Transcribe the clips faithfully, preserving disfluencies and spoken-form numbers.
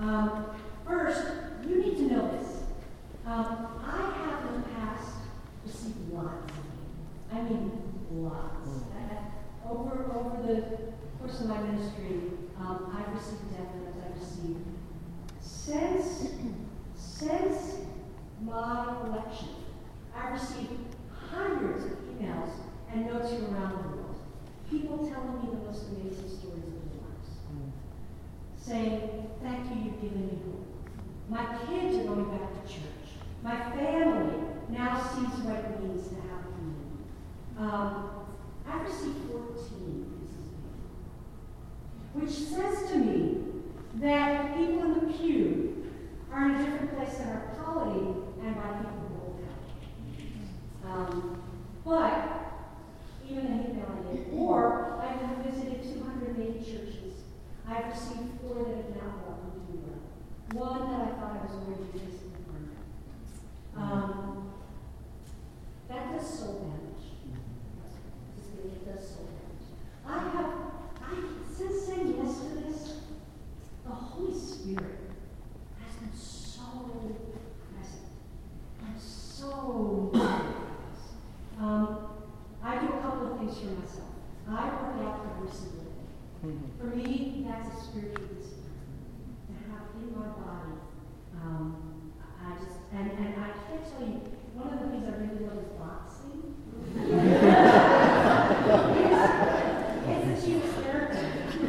Um, first, you need to know this. Um, I have in the past received lots. I mean, lots. Uh, over, over the course of my ministry, um, I've received death threats. I've received since, since my election, I've received hundreds of emails and notes from around the world. People telling me the most amazing stories of their lives. Saying, thank you, you've given me hope. My kids are going back to church. My family now sees what it means to have a community. Um, I've received fourteen pieces of mail, which says to me that people in the pew are in a different place than our polity and my people who hold out. Um, but even an email I did, or I have visited two hundred eighty churches. I've received four that have now welcomed me well. One that I thought I was going to be disappointed. Um, that does soul damage. It does soul damage. I have, I, since saying yes to this, the Holy Spirit has been so present and so um, I do a couple of things for myself. I work out progressively. For me, that's a spiritual discipline. To have in my body, um, I just, and, and I can't tell you, one of the things I really love is boxing. it's, it's a cheap therapy.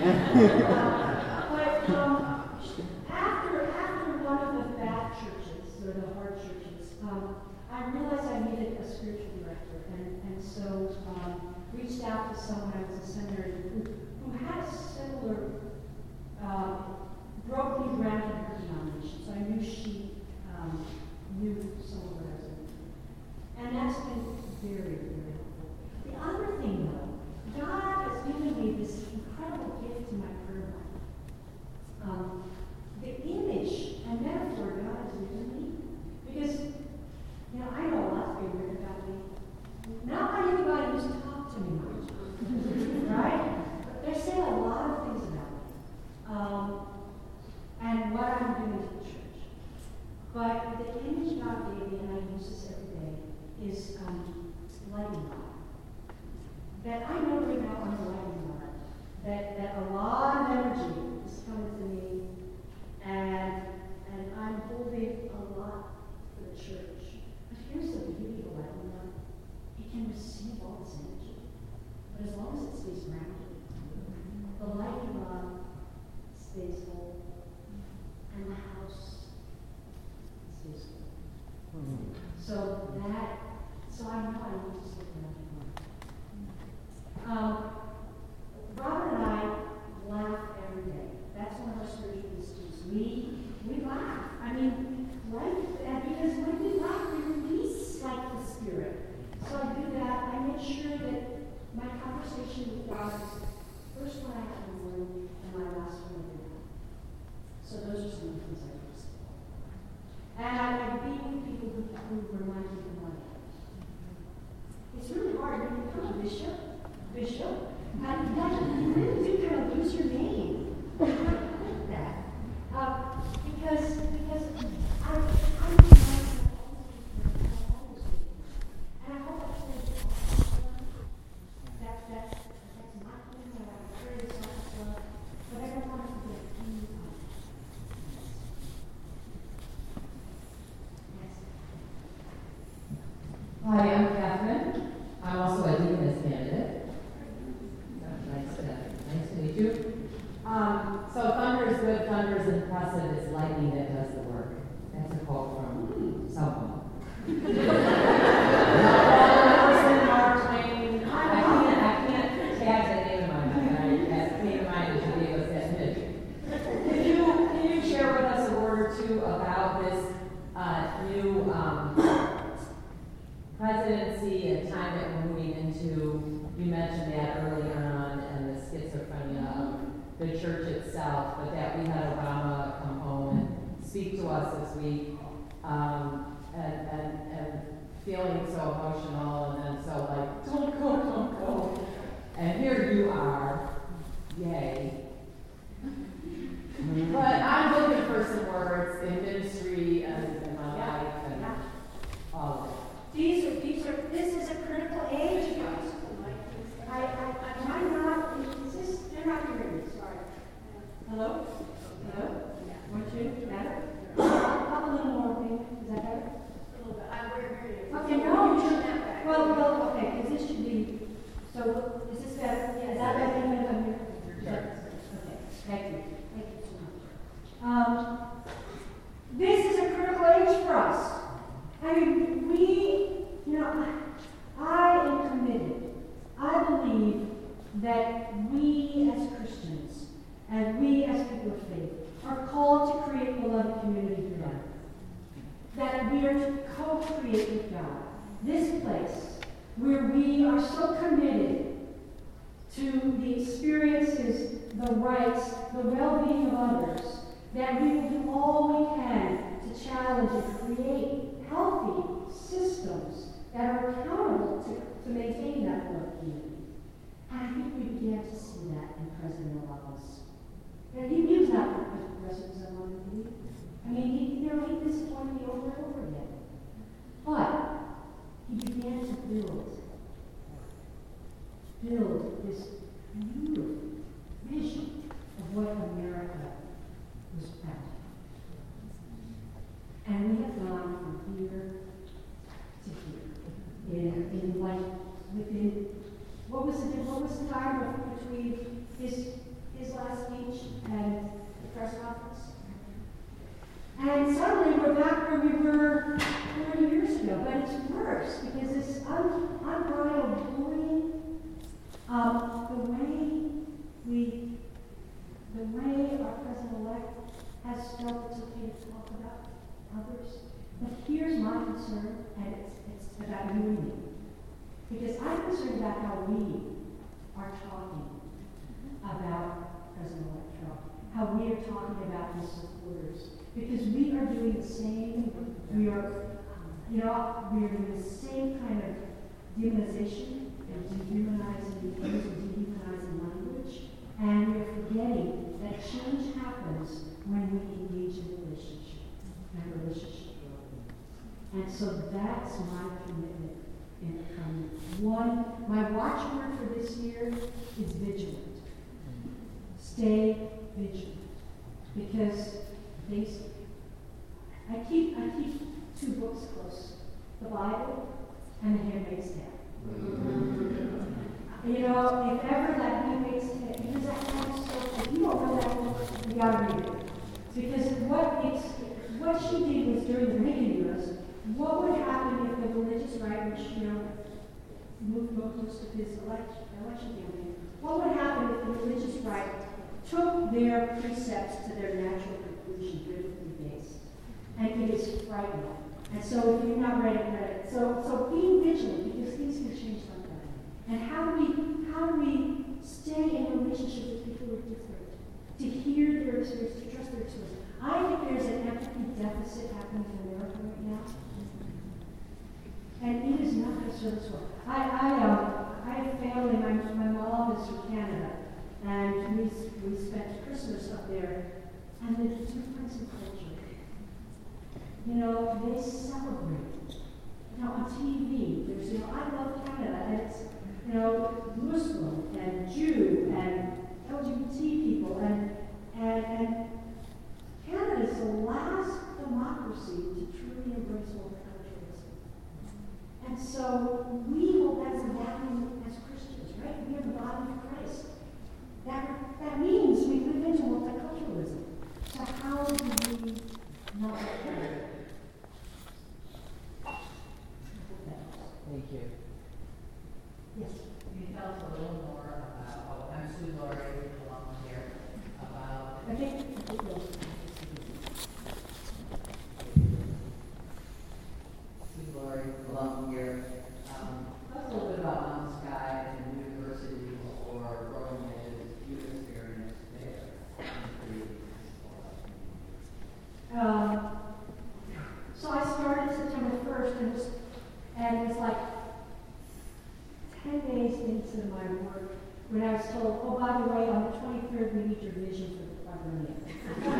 uh, but um, after, after one of the bad churches, or the hard churches, um, I realized I needed a spiritual director, and, and so um, reached out to someone I was in seminary who, who had a similar uh, broken ground in her denomination, so I knew she um, knew some of what I was doing. And that's been very, very helpful. The other thing, though, God has given me this incredible gift in my prayer life. Um, the image and metaphor God has given me, because you know, I know a lot's being written about me. Not by anybody who's talked to me much. Right? But they're saying a lot of things about me. Um, and what I'm doing to the church. But the image God gave me, and I use this every day, is um, lighting rod. That I know right now I'm a lighting rod. That, that a lot of energy is coming to me, and, and I'm holding a lot for the church. But here's the beauty of a lightning rod. It can receive all this energy. But as long as it stays grounded, the lightning rod stays whole, and the house stays whole. Mm-hmm. So that, so I know I need to stay grounded. Um, Robert and I laugh every day. That's one of our spiritual institutes. We we laugh. I mean, right? Because when we laugh, we release like the Spirit. So I do that. I make sure that my conversation with God is the first one I have in the morning and my last one at night. So those are some of the things I do. And I, I be with people who, who remind me of my life. It's really hard when you become a bishop, bishop, and you really do kind of lose your name. I like that. Uh, because, because I, I'm and I hope I can that, that, that's my thing, that I pray this also, but I don't want to forget any of it. Yes. Hi, I'm Catherine. I'm also a deaconess candidate. Nice to, nice to meet you. Um, so thunder is good, thunder is impressive, it's lightning that does the work. That's a quote from someone. Mark Twain. I can't, I can't tag that name in my mind. That came to mind as you gave us that image. Can you, can you share with us a word or two about this uh, new um, presidency and time that we're moving into? You mentioned that earlier on, and the schizophrenia of the church itself, but that we had Obama come home and speak to us this week, um, and, and, and feeling so emotional, and then so like, don't go, don't go. And here you are, yay. But I'm looking for Hello? Hello? One, two, better? Up a little more, maybe. Is that better? A little bit. I wear hearing aids. Okay, no, you should. Snap back. Well, well, okay, because this should be, so, is this better? Yeah, is that better even if I'm here? Is that- Okay, thank you. Thank you so much. Um, this is a critical age for us. I mean, we, you know, I, I am committed. I believe that we as Christians and we as people of faith are called to create beloved community for God. That we are to co-create with God this place where we are so committed to the experiences, the rights, the well-being of others, that we will do all we can to challenge and create healthy systems that are accountable to, to maintain that beloved community. And I think we began to see that in President Obama's. And he knew that the president I wanted to leave. I mean, he, you know, he disappointed me over and over again. But he began to build, build this beautiful vision of what America was about. And we have gone from here to here. In, in like, within, what was the, what was the time of, between his, his last speech and the press conference? And suddenly we're back where we were forty years ago, but it's worse because this un, unbridled bullying, um, the way we, the way our president-elect has felt it's okay to talk about others. But here's my concern, and it's, it's about you and me. Because I'm concerned about how we are talking about President-elect Trump, how we are talking about his supporters. Because we are doing the same, we are, you know, we are doing the same kind of demonization and dehumanizing, using dehumanizing language, and we are forgetting that change happens when we engage in relationship and relationship building. And so that's my commitment in the coming. One, my watchword for this year is vigilant. Stay vigilant. Because things, I keep, I keep two books close. The Bible and The Handmaid's Tale. You know, if ever that Handmaid's Tale, because that has so, if you don't know that book, you gotta read it. Because what it's, what she did was during the Reagan years, what would happen if the religious right, which, you know, moved most of his election, election campaign, what would happen if the religious right took their precepts to their natural conclusion, biblically based? And it is frightening. And so if you've not read it, read it. So, so being vigilant, because things can change like that. And how do we, how do we stay in relationship with people who are different? To hear their experience, to trust their experience. I think there's an empathy deficit happening in America right now. And it is not going to serve us well. I, I, um, I have family, my, my mom is from Canada, and we, we spent Christmas up there, and the difference in culture. You know, they celebrate. You know, on T V, there's, you know, I love Canada, and it's, you know, Muslim, and Jew, and L G B T people, and, and, and Canada is the last democracy to truly embrace multiculturalism. And so we hold that as a value as Christians, right? We are the body of Christ. That, that means we live into multiculturalism. So how do we not let that? Thank you. Yes. Can you tell us a little more about, oh, I'm Sue Laurie, along here, about I think it will. Sue Laurie, along here. Um, tell us a little bit about Mount Sky and the university or growing edges you experienced there. Um, so I started September first, and it was, and it was like ten days into my work when I was told, oh, by the way, on the twenty-third we need your vision for the quadrennium.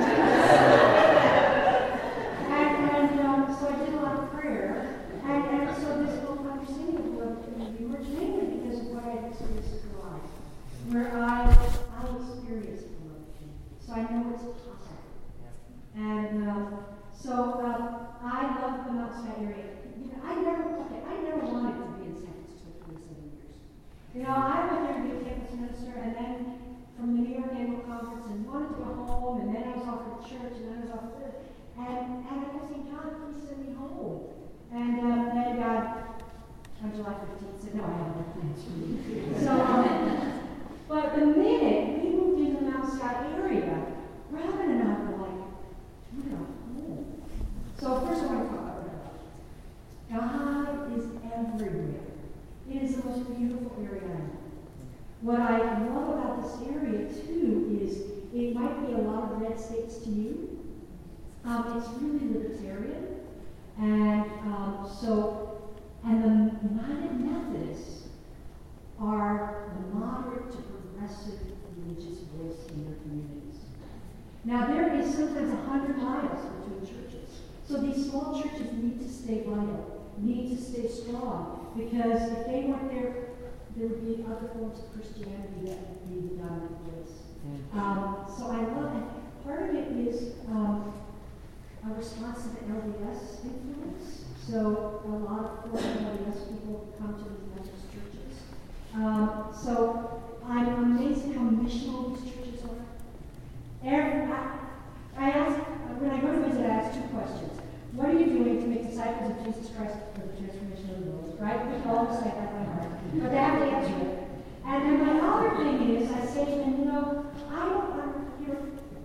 Mount area, you know, I never, okay, I never wanted to be in San Francisco for twenty-seven years. You know, I went there to be a campus minister, and then from the New York Annual Conference, and wanted to go home, and then I was offered church, and then I was offered this, and, and I was saying, God, please send me home. And uh, then God, on July fifteenth, said, no, I have no plans for you. So, um, but the minute we moved into the Mount Scott area, Robin and I were like, we're not home. So first I want to talk about God. God is everywhere. It is the most beautiful area I know. What I love about this area, too, is it might be a lot of red states to you. Um, it's really libertarian. And um, so, and the United Methodists are the moderate to progressive religious voice in their communities. Now, there is sometimes a hundred miles between churches. So these small churches need to stay vital, need to stay strong, because if they weren't there, there would be other forms of Christianity that would be the dominant voice. Um, so I love it. Part of it is um, a response to the L D S influence. So a lot of former L D S people come to these Methodist churches. Um, so I'm amazed at how missional these churches are. Every, I, I ask, when I go to visit, I ask two questions. What are you doing to make disciples of Jesus Christ for the transformation of the world? Right? We all say that by heart. But they have to answer it. And then my other thing is, I say to them, you know, I don't, I'm, you know,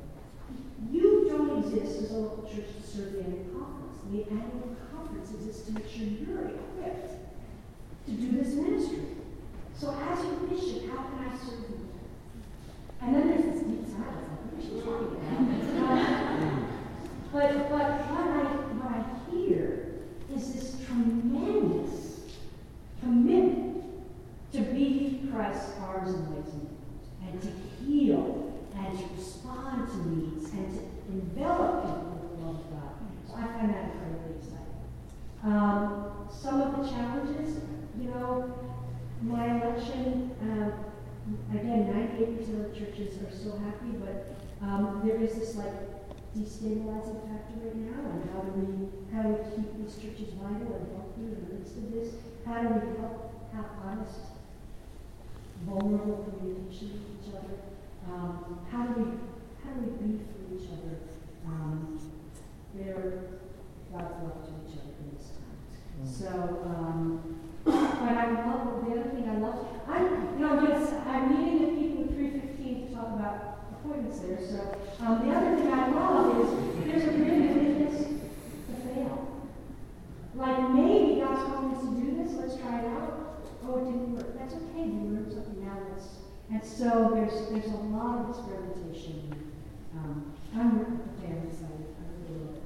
you don't exist as a local church to serve the annual conference. The annual conference exists to make sure you're equipped to do this ministry. So as your bishop, how can I serve you? And then there's this deep silence. Like, what is she talking about? um, but but what I what I hear is this tremendous commitment to be Christ's arms and legs and arms, and to heal, and to respond to needs, and to envelop people with the love of God. So I find that incredibly exciting. Um, some of the challenges, you know, my election, uh, again, ninety-eight percent of the churches are still happy, but um, there is this like destabilizing factor right now, and how do we how do we keep these churches vital and healthy in the midst of this? How do we help have honest, vulnerable communication with each other? Um, how do we how do we be for each other? Um, they're God's love to each other in this time. Mm. So, um, but I love the other thing I love. I you know just I'm meeting the people at three fifteen to talk about appointments there. So um, the other thing I love is there's a real willingness to fail. Like maybe God's calling us to do this. Let's try it out. Oh, it didn't work. That's okay. We learned something now. Let's. And so there's there's a lot of experimentation. Um, I'm okay. I'm excited. I'm a little bit.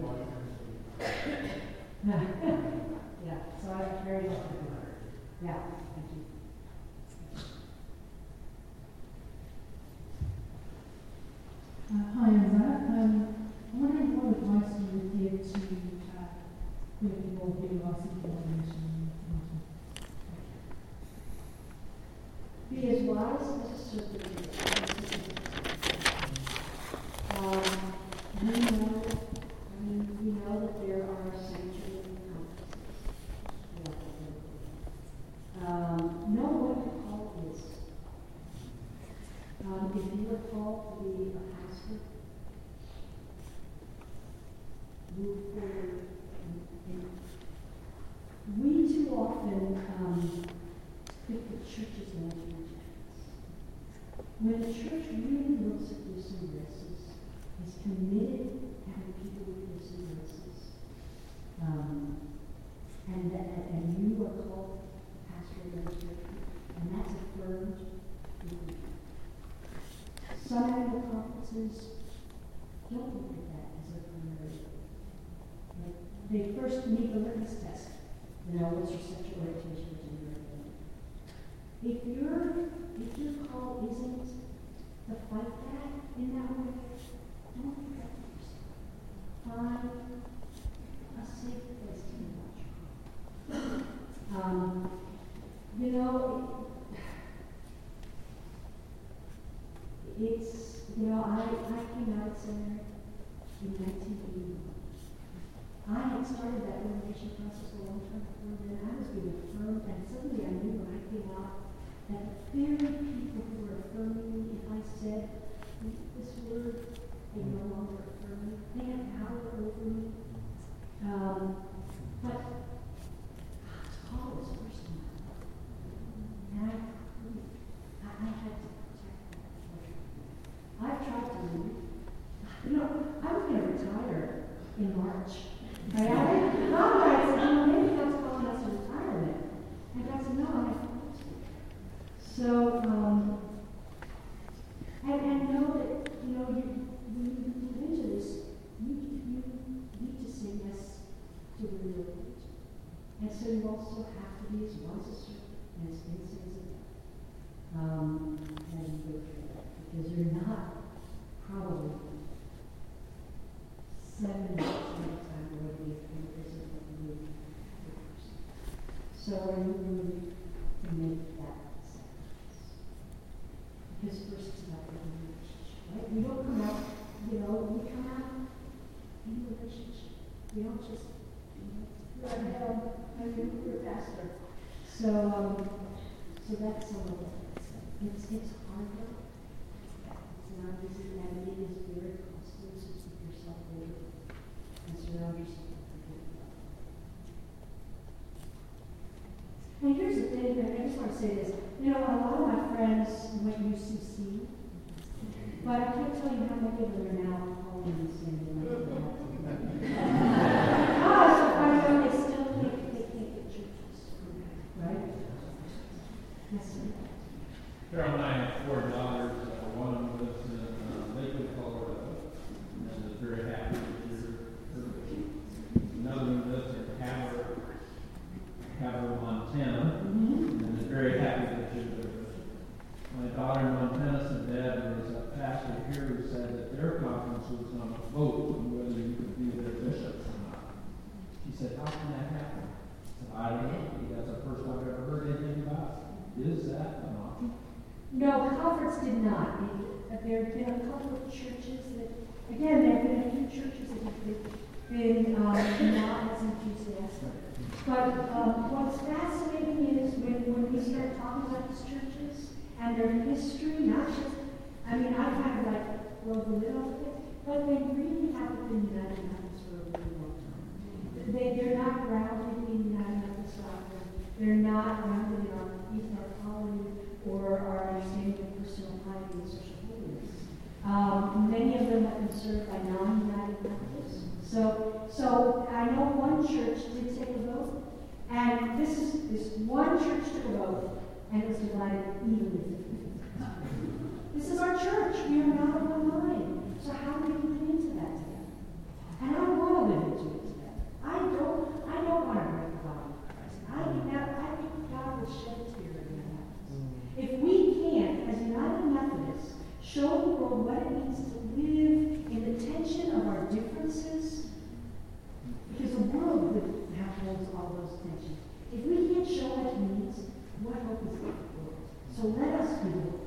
Yeah. So I'm very happy. Yeah. Thank you. Uh, hi, Emma. Um, I'm wondering what advice you would give to uh, young people who are seeking ordination. Be as wise as a serpent is. Um, we know, I mean, we know that there are sanctuary conferences. Um, know what your call is. Um, if you are called to be a pastor, move forward. And, and we too often um, think the church is management. When the church really looks at gifts and graces, is committed to having people with gifts and graces, um, and that and you are called pastor administration, and that's affirmed. Some annual conferences don't look at that as a primary. Like, they first need the litmus test. You know, what's your sexual orientation, gender identity? If your if your call isn't to fight that in that way, don't do that to yourself. Find a safe place to be about your call. Um, you know, it, it's you know I I came out of seminary in nineteen eighty-one, I had started that ordination process a long time before then. I was being affirmed, and suddenly I knew when I came out that the very people who were affirming me, if I said this word, they no longer affirm me. They had power over me. Um, but God's call is first in my life. And I, I, I had to protect that pleasure. I've tried to leave. You know, I was going to retire in March. Right? I didn't know that. I said, you know, maybe God's calling us to retirement. And God said, no, I have to. So, um, and, and know that, you know, you, when you move into this, you, you need to say yes to the real religion. And so you also have to be as wise as serpent and as innocent as a dove. Um, and you go through that. Because you're not probably seven percent of the time going to be a kind of person that you need the person. So are you willing to make that sacrifice? Because first it's about the relationship, right? We don't come out, you know, we come out in a relationship. We don't just, you know, you're a hell, I mean, you're a pastor. So, um, so that's some of it. It's, it's hard work. It's not easy, and it is very costly to keep yourself over and surround yourself with people. And here's the thing, and I just want to say this. You know, a lot of my friends went U C C, but I can't tell you how many of them are now calling and saying they like that. Because I know they still think they can't get churches, right? Yes, sir. Carol and I have four daughters. Uh, one of them lives in uh, Lakewood, Colorado, and is very happy to hear her. Another one lives in Havre, Havre, Montana, mm-hmm. and is very happy to hear her. My daughter in Montana said, Dad, there was a pastor here who said that their conference was on a vote on whether you could be their bishop or not. She said, how can that happen? I said, I don't know. That's the first I've ever heard anything about it. Is that an option? No, the conference did not. There have been a couple of churches that, again, there have been a few churches that have been um, not as enthusiastic. But um, what's fascinating is when, when we start talking about these churches and their history, not just, I mean, I kind of like rolled the lid off of it, but they really haven't been United Methodist for a really long time. They, they're not grounded in United Methodist doctrine. They're not grounded in our, in our calling or our understanding of personal piety and social holiness. Um, many of them have been served by non-United Methodists. So, so I know one church did take a vote, and this is this one church took a vote, and it was divided evenly. This is our church. We are not of one mind. So how do we get into that together? And I want to live into it together. I don't. I don't want to break the body of Christ. I now. I think God will shed a tear in that happens. If we can't, as United Methodists, show the world what it means to live in the tension of our differences, because the world holds all those tensions. If we can't show what it means, what hope is there for the world? So let us be the